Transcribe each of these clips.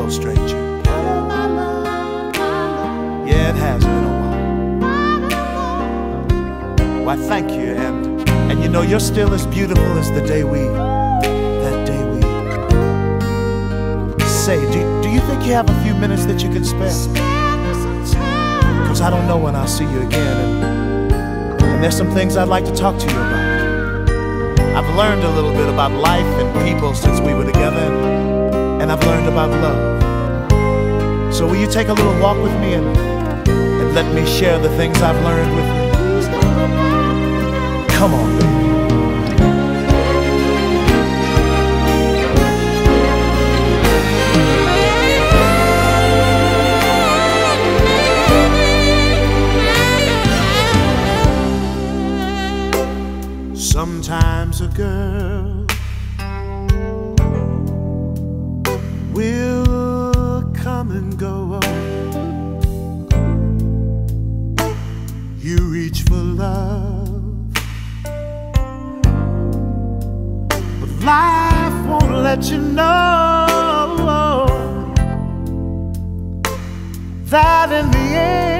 Hello, stranger. Yeah, it has been a while. Why, thank you, and you know you're still as beautiful as the day we say. Do you think you have a few minutes that you can spare? Because I don't know when I'll see you again, and there's some things I'd like to talk to you about. I've learned a little bit about life and people since we were together, and I've learned about love. So will you take a little walk with me and let me share the things I've learned with you? Come on, baby. Sometimes a girl will come and go. You reach for love, but life won't let you know that in the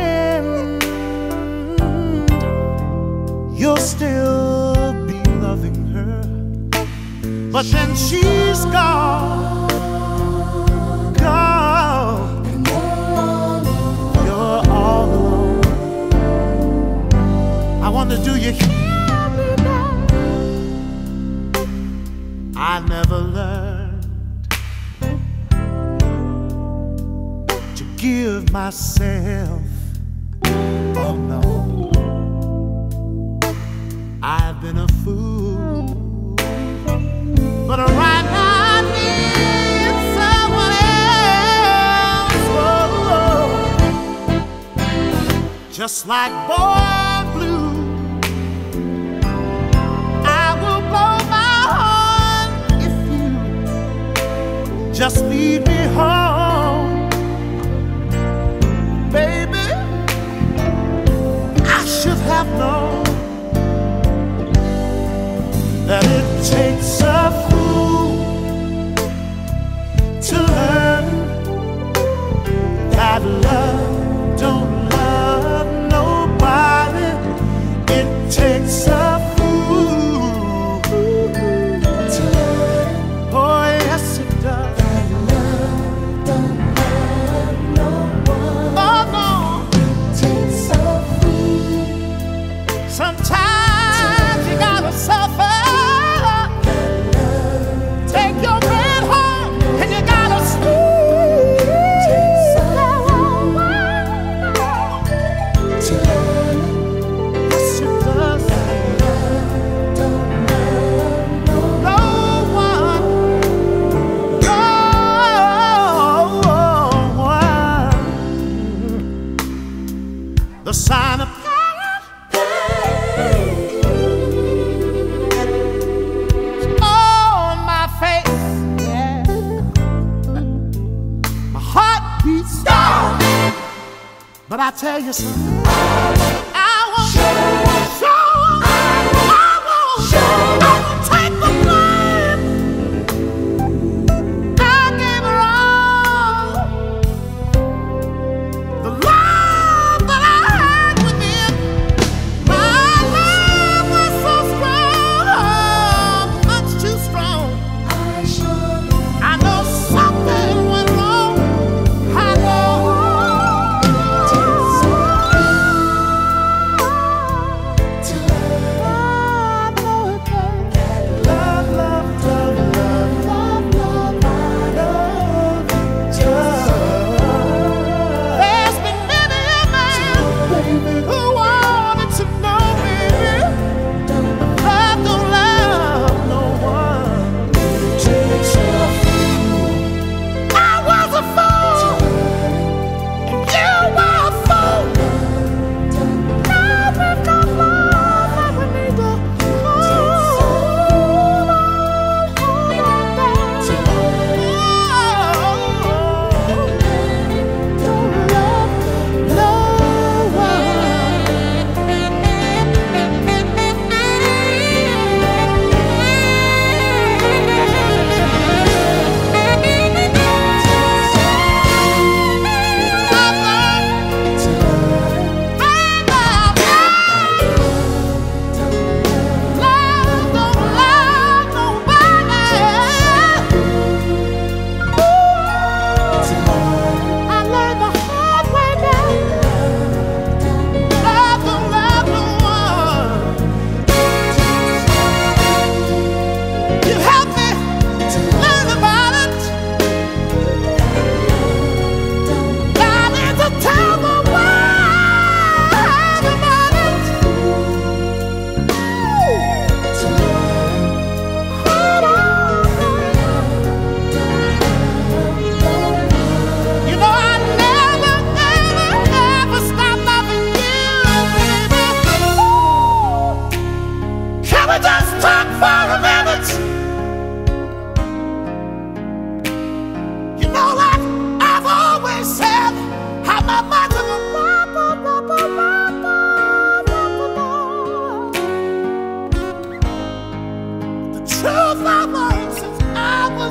end you'll still be loving her. But then she's gone, gone. You're all alone. I wonder, do you hear me now? I never learned to give myself. Oh no, I've been a fool, but right now I need someone else. Just like Boy Blue, I will blow my horn if you just lead me home, baby. I should have known that it takes a fool to learn that love don't love nobody. It takes a fool to learn, oh yes it does, that love don't love no one. Oh no, it takes a fool. Sometimes you gotta suffer. The sign of pain on my face, yeah. My heart beats down, but I tell you something, I won't show, I won't take the blame. I gave her all the love that I had within. My love was so strong, much too strong. I know something went wrong. I know.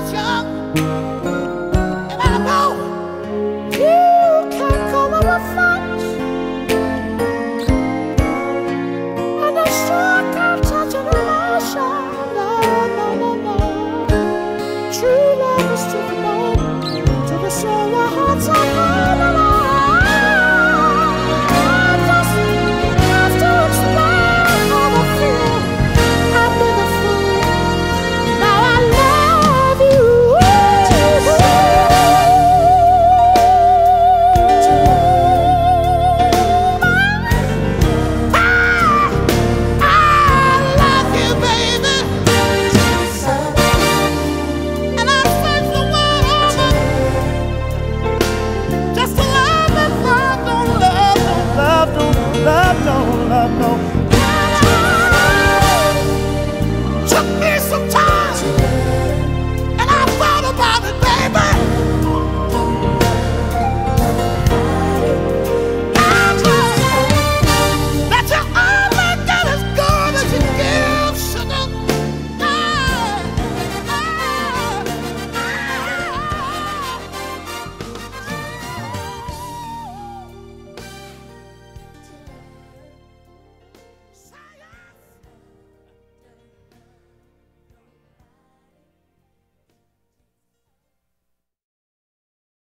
young.